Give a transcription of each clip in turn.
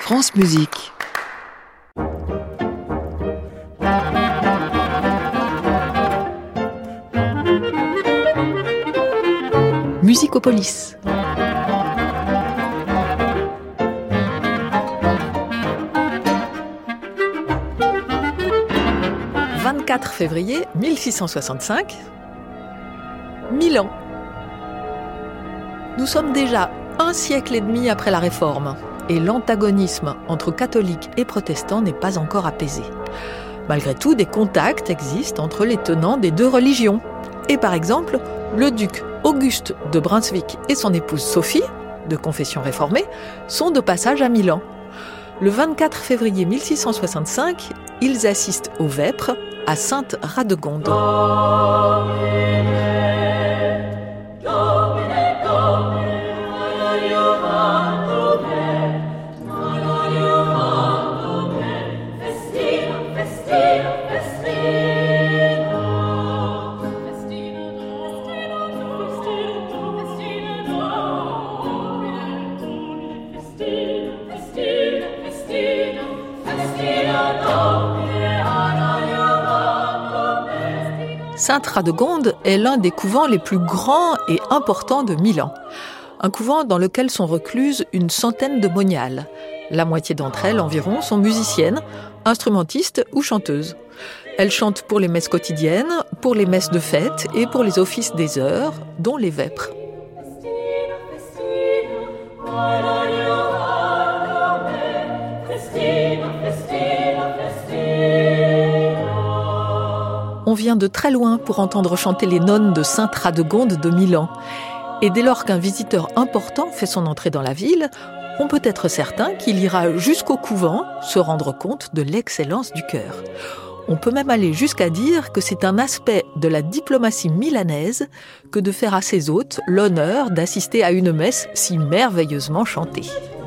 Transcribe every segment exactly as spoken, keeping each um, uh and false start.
France Musique. Musicopolis. vingt-quatre février mille six cent soixante-cinq, Milan. Nous sommes déjà un siècle et demi après la Réforme et l'antagonisme entre catholiques et protestants n'est pas encore apaisé. Malgré tout, des contacts existent entre les tenants des deux religions. Et par exemple, le duc Auguste de Brunswick et son épouse Sophie, de confession réformée, sont de passage à Milan. Le vingt-quatre février mille six cent soixante-cinq, ils assistent aux vêpres à Sainte-Radegonde. Sainte-Radegonde est l'un des couvents les plus grands et importants de Milan. Un couvent dans lequel sont recluses une centaine de moniales. La moitié d'entre elles environ sont musiciennes, instrumentistes ou chanteuses. Elles chantent pour les messes quotidiennes, pour les messes de fête et pour les offices des heures, dont les vêpres. On vient de très loin pour entendre chanter les nonnes de Sainte-Radegonde de Milan. Et dès lors qu'un visiteur important fait son entrée dans la ville, on peut être certain qu'il ira jusqu'au couvent se rendre compte de l'excellence du chœur. On peut même aller jusqu'à dire que c'est un aspect de la diplomatie milanaise que de faire à ses hôtes l'honneur d'assister à une messe si merveilleusement chantée.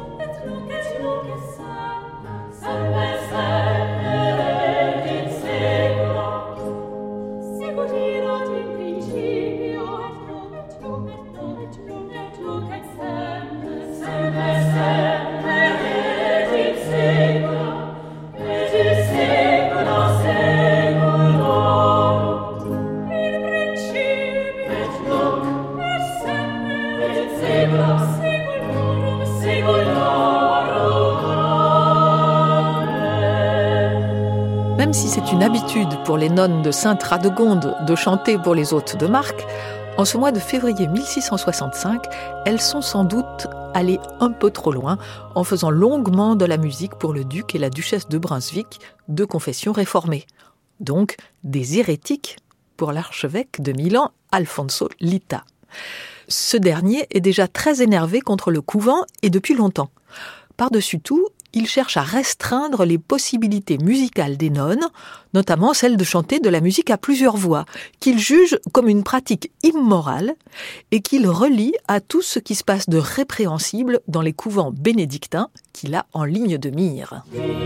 Même si c'est une habitude pour les nonnes de Sainte-Radegonde de chanter pour les hôtes de marque, en ce mois de février mille six cent soixante-cinq, elles sont sans doute allées un peu trop loin en faisant longuement de la musique pour le duc et la duchesse de Brunswick, de confession réformée. Donc des hérétiques pour l'archevêque de Milan, Alfonso Litta. Ce dernier est déjà très énervé contre le couvent et depuis longtemps. Par-dessus tout, il cherche à restreindre les possibilités musicales des nonnes, notamment celle de chanter de la musique à plusieurs voix, qu'il juge comme une pratique immorale et qu'il relie à tout ce qui se passe de répréhensible dans les couvents bénédictins qu'il a en ligne de mire.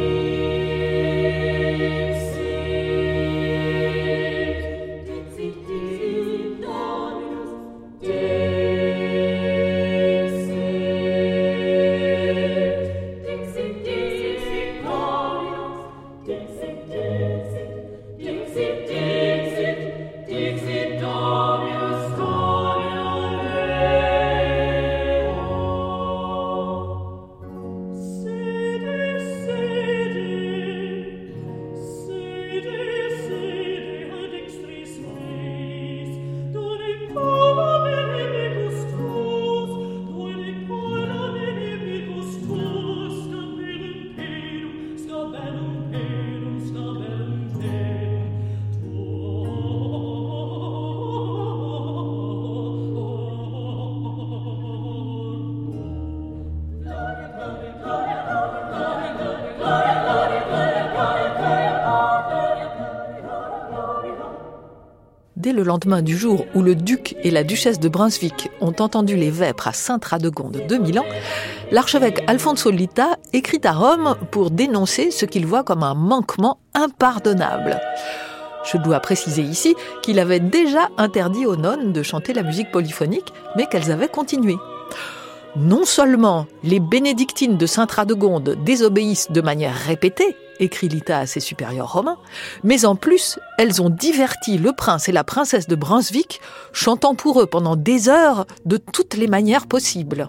Dès le lendemain du jour où le duc et la duchesse de Brunswick ont entendu les vêpres à Sainte-Radegonde de Milan, l'archevêque Alfonso Litta écrit à Rome pour dénoncer ce qu'il voit comme un manquement impardonnable. Je dois préciser ici qu'il avait déjà interdit aux nonnes de chanter la musique polyphonique, mais qu'elles avaient continué. Non seulement les bénédictines de Sainte-Radegonde désobéissent de manière répétée, écrit Lita à ses supérieurs romains, mais en plus, elles ont diverti le prince et la princesse de Brunswick, chantant pour eux pendant des heures de toutes les manières possibles.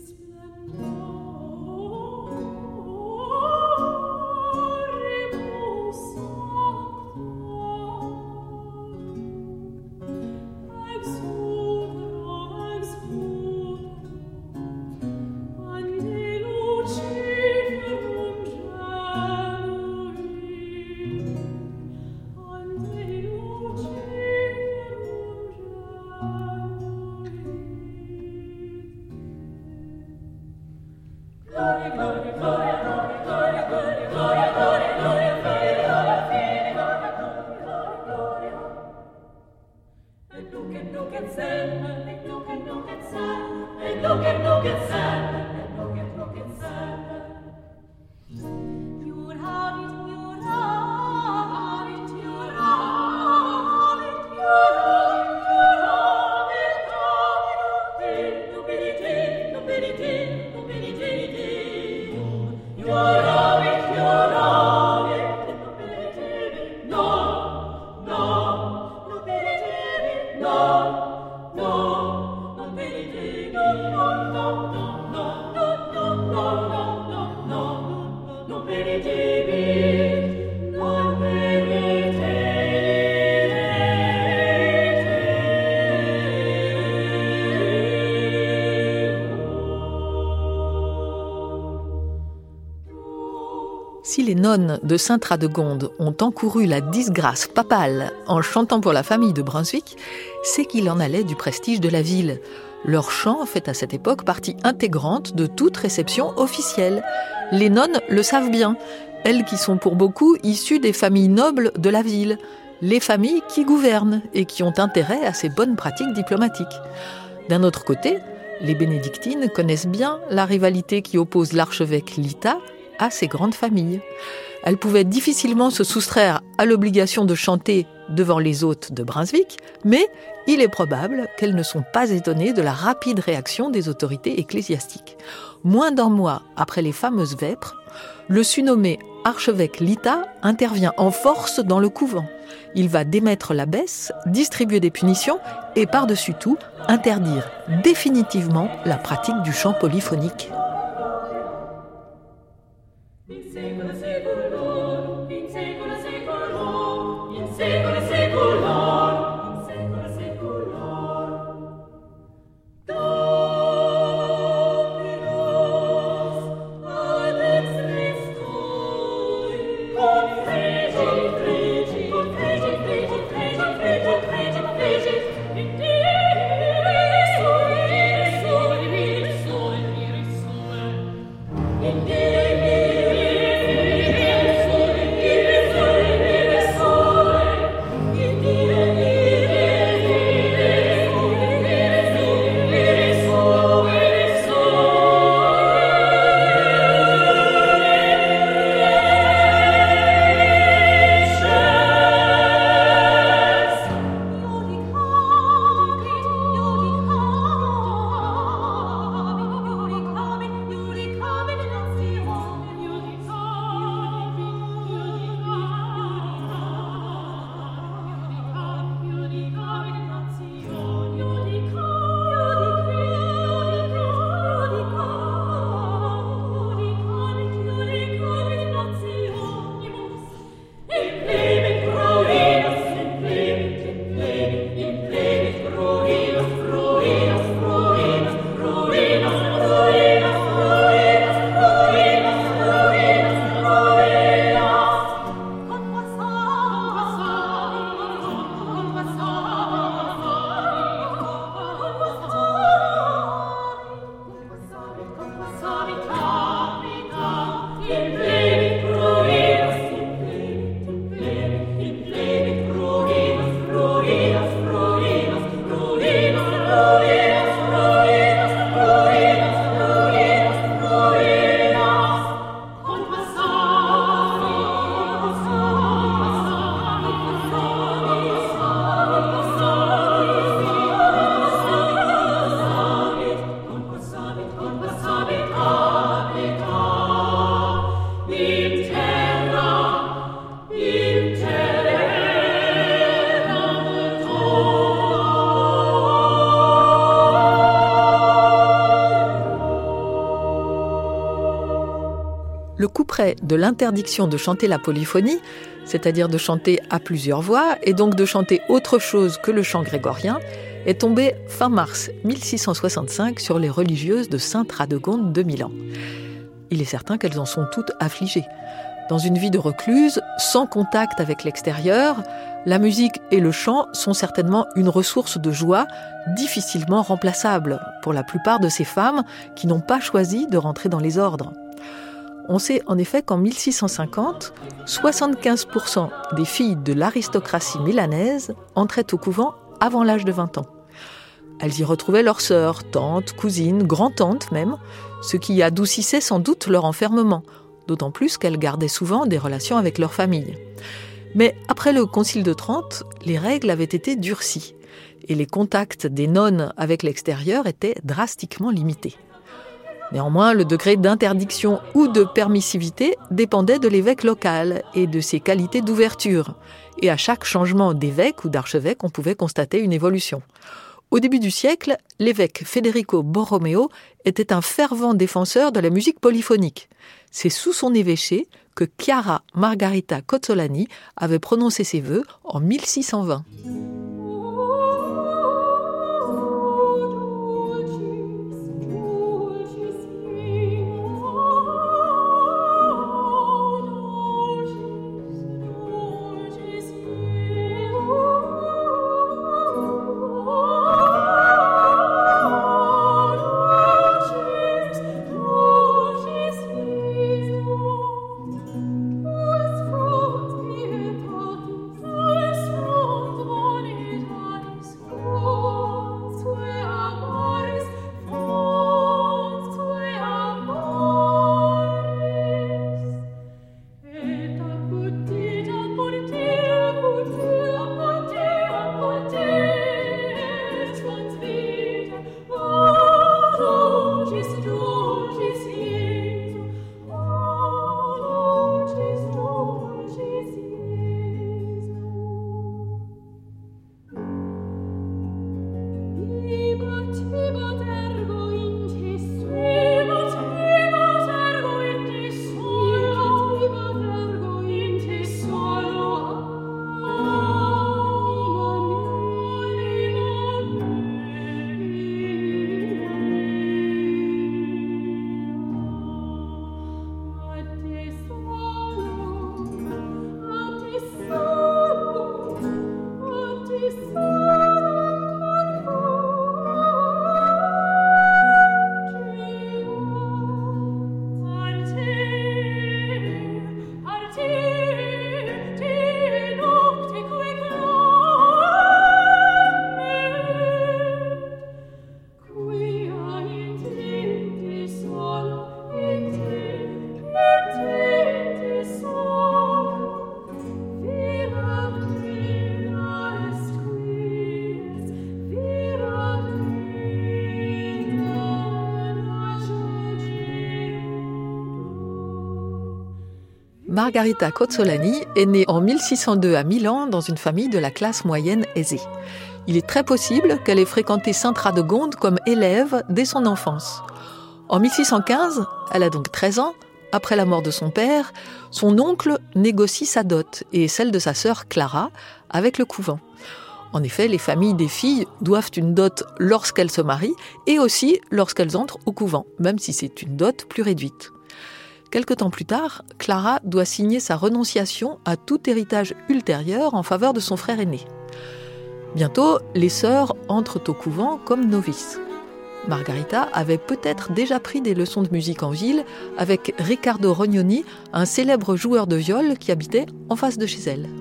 Si les nonnes de Sainte-Radegonde ont encouru la disgrâce papale en chantant pour la famille de Brunswick, c'est qu'il en allait du prestige de la ville. Leur chant fait à cette époque partie intégrante de toute réception officielle. Les nonnes le savent bien, elles qui sont pour beaucoup issues des familles nobles de la ville, les familles qui gouvernent et qui ont intérêt à ces bonnes pratiques diplomatiques. D'un autre côté, les bénédictines connaissent bien la rivalité qui oppose l'archevêque Lita à ces grandes familles. Elles pouvaient difficilement se soustraire à l'obligation de chanter devant les hôtes de Brunswick, mais il est probable qu'elles ne sont pas étonnées de la rapide réaction des autorités ecclésiastiques. Moins d'un mois après les fameuses vêpres, le surnommé archevêque Lita intervient en force dans le couvent. Il va démettre l'abbesse, distribuer des punitions et par-dessus tout, interdire définitivement la pratique du chant polyphonique. Le couperet de l'interdiction de chanter la polyphonie, c'est-à-dire de chanter à plusieurs voix et donc de chanter autre chose que le chant grégorien, est tombé fin mars mille six cent soixante-cinq sur les religieuses de Sainte-Radegonde de Milan. Il est certain qu'elles en sont toutes affligées. Dans une vie de recluse, sans contact avec l'extérieur, la musique et le chant sont certainement une ressource de joie difficilement remplaçable pour la plupart de ces femmes qui n'ont pas choisi de rentrer dans les ordres. On sait en effet qu'en mille six cent cinquante, soixante-quinze pour cent des filles de l'aristocratie milanaise entraient au couvent avant l'âge de vingt ans. Elles y retrouvaient leurs sœurs, tantes, cousines, grand-tantes même, ce qui adoucissait sans doute leur enfermement, d'autant plus qu'elles gardaient souvent des relations avec leur famille. Mais après le Concile de Trente, les règles avaient été durcies et les contacts des nonnes avec l'extérieur étaient drastiquement limités. Néanmoins, le degré d'interdiction ou de permissivité dépendait de l'évêque local et de ses qualités d'ouverture. Et à chaque changement d'évêque ou d'archevêque, on pouvait constater une évolution. Au début du siècle, l'évêque Federico Borromeo était un fervent défenseur de la musique polyphonique. C'est sous son évêché que Chiara Margarita Cozzolani avait prononcé ses vœux en mille six cent vingt. Margarita Cozzolani est née en mille six cent deux à Milan dans une famille de la classe moyenne aisée. Il est très possible qu'elle ait fréquenté Sainte-Radegonde comme élève dès son enfance. En mille six cent quinze, elle a donc treize ans, après la mort de son père, son oncle négocie sa dot et celle de sa sœur Clara avec le couvent. En effet, les familles des filles doivent une dot lorsqu'elles se marient et aussi lorsqu'elles entrent au couvent, même si c'est une dot plus réduite. Quelque temps plus tard, Clara doit signer sa renonciation à tout héritage ultérieur en faveur de son frère aîné. Bientôt, les sœurs entrent au couvent comme novices. Margarita avait peut-être déjà pris des leçons de musique en ville avec Riccardo Rognoni, un célèbre joueur de viol qui habitait en face de chez elle.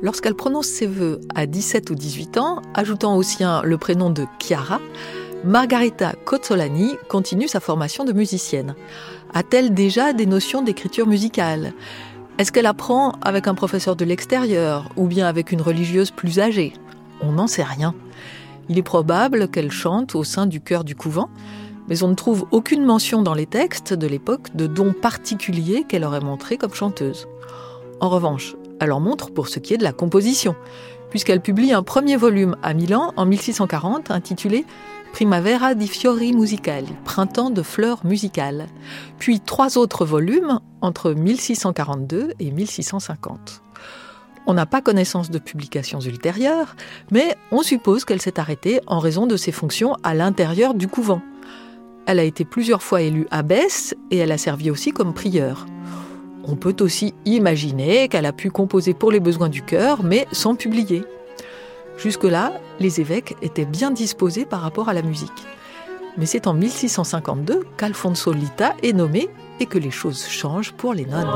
Lorsqu'elle prononce ses vœux à dix-sept ou dix-huit ans, ajoutant au sien le prénom de Chiara, Margarita Cozzolani continue sa formation de musicienne. A-t-elle déjà des notions d'écriture musicale ? Est-ce qu'elle apprend avec un professeur de l'extérieur ou bien avec une religieuse plus âgée ? On n'en sait rien. Il est probable qu'elle chante au sein du chœur du couvent, mais on ne trouve aucune mention dans les textes de l'époque de dons particuliers qu'elle aurait montrés comme chanteuse. En revanche, elle en montre pour ce qui est de la composition, puisqu'elle publie un premier volume à Milan en mille six cent quarante intitulé Primavera di fiori musicali, printemps de fleurs musicales, puis trois autres volumes entre mille six cent quarante-deux et mille six cent cinquante. On n'a pas connaissance de publications ultérieures, mais on suppose qu'elle s'est arrêtée en raison de ses fonctions à l'intérieur du couvent. Elle a été plusieurs fois élue abbesse et elle a servi aussi comme prieure. On peut aussi imaginer qu'elle a pu composer pour les besoins du chœur, mais sans publier. Jusque-là, les évêques étaient bien disposés par rapport à la musique. Mais c'est en mille six cent cinquante-deux qu'Alfonso Litta est nommé et que les choses changent pour les nonnes.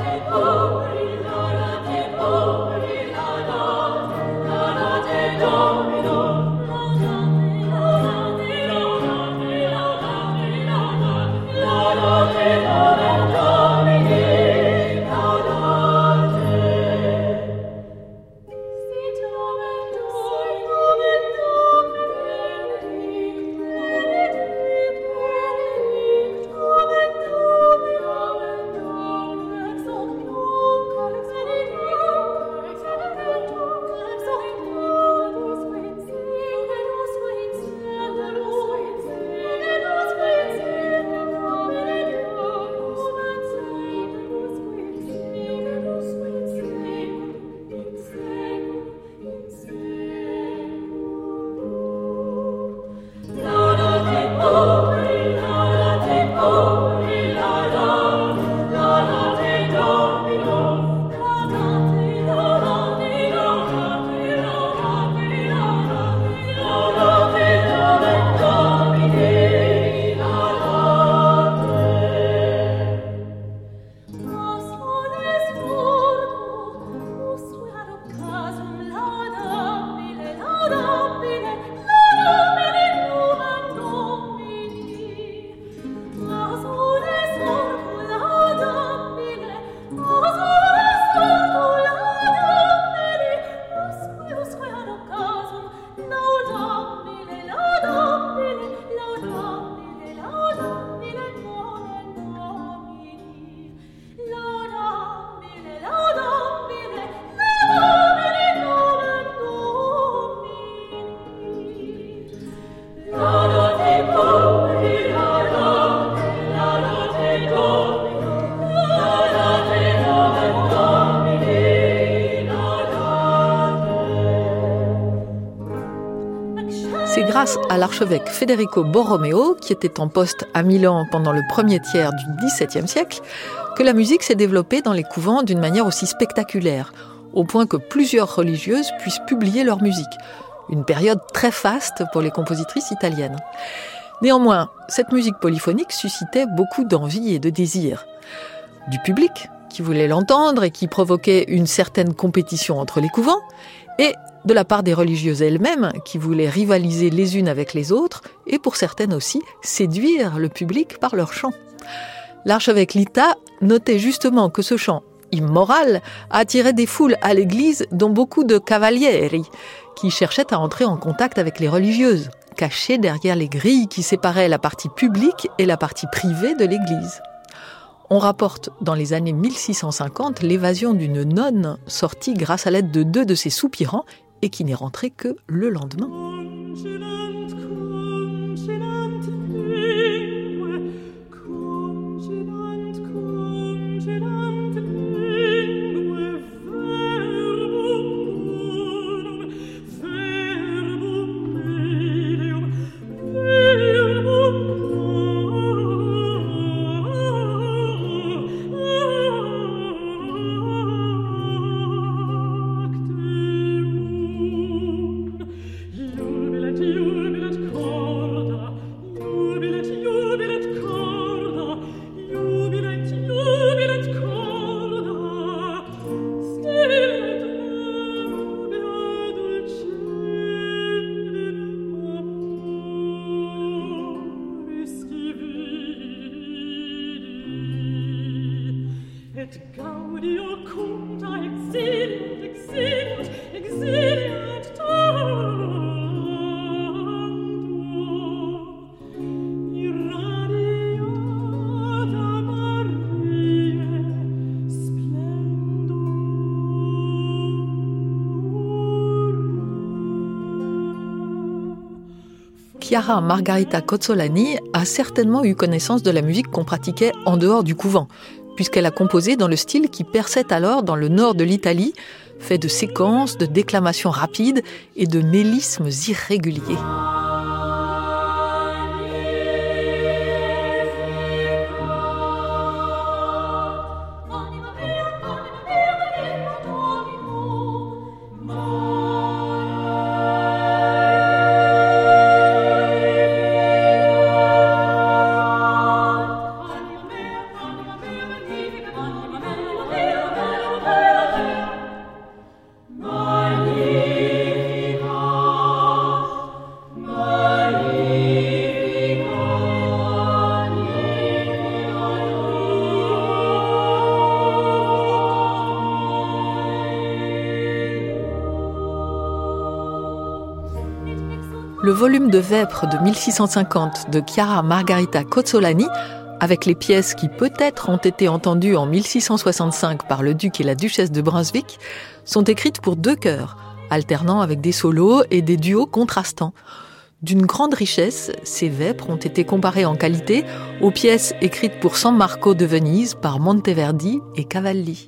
C'est grâce à l'archevêque Federico Borromeo, qui était en poste à Milan pendant le premier tiers du dix-septième siècle, que la musique s'est développée dans les couvents d'une manière aussi spectaculaire, au point que plusieurs religieuses puissent publier leur musique. Une période très faste pour les compositrices italiennes. Néanmoins, cette musique polyphonique suscitait beaucoup d'envie et de désir. Du public, qui voulait l'entendre et qui provoquait une certaine compétition entre les couvents, et de la part des religieuses elles-mêmes, qui voulaient rivaliser les unes avec les autres, et pour certaines aussi, séduire le public par leur chant. L'archevêque Litta notait justement que ce chant immoral attirait des foules à l'église, dont beaucoup de cavalieri, qui cherchaient à entrer en contact avec les religieuses, cachées derrière les grilles qui séparaient la partie publique et la partie privée de l'église. On rapporte dans les années mille six cent cinquante l'évasion d'une nonne sortie grâce à l'aide de deux de ses soupirants et qui n'est rentrée que le lendemain. Jubilant, jubilant, corda, jubilant. Chiara Margherita Cozzolani a certainement eu connaissance de la musique qu'on pratiquait en dehors du couvent, puisqu'elle a composé dans le style qui perçait alors dans le nord de l'Italie, fait de séquences, de déclamations rapides et de mélismes irréguliers. Le volume de Vêpres de mille six cent cinquante de Chiara Margherita Cozzolani, avec les pièces qui peut-être ont été entendues en mille six cent soixante-cinq par le duc et la duchesse de Brunswick, sont écrites pour deux chœurs, alternant avec des solos et des duos contrastants. D'une grande richesse, ces Vêpres ont été comparées en qualité aux pièces écrites pour San Marco de Venise par Monteverdi et Cavalli.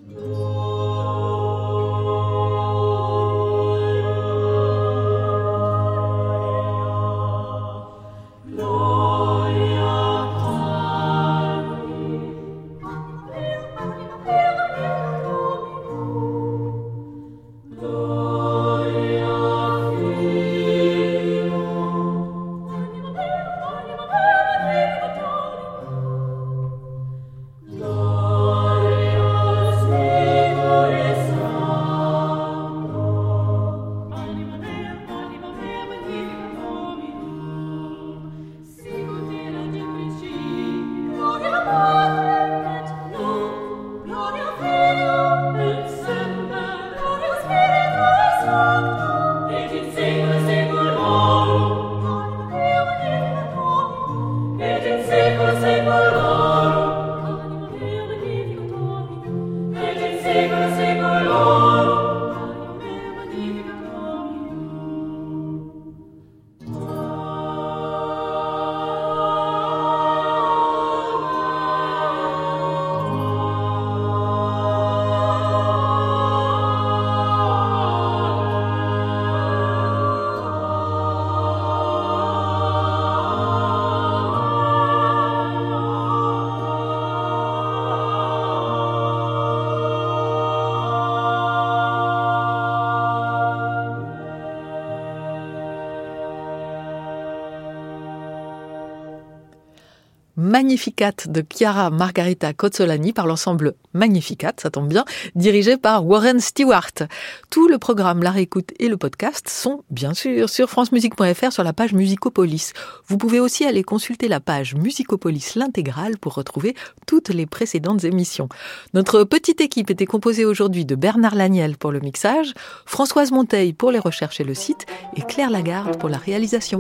Magnificat de Chiara Margherita Cozzolani par l'ensemble Magnificat, ça tombe bien, dirigé par Warren Stewart. Tout le programme, la réécoute et le podcast sont bien sûr sur francemusique point f r sur la page Musicopolis. Vous pouvez aussi aller consulter la page Musicopolis l'intégrale pour retrouver toutes les précédentes émissions. Notre petite équipe était composée aujourd'hui de Bernard Laniel pour le mixage, Françoise Monteil pour les recherches et le site et Claire Lagarde pour la réalisation.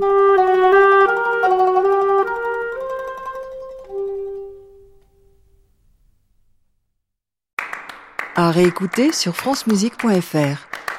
À réécouter sur francemusique point f r.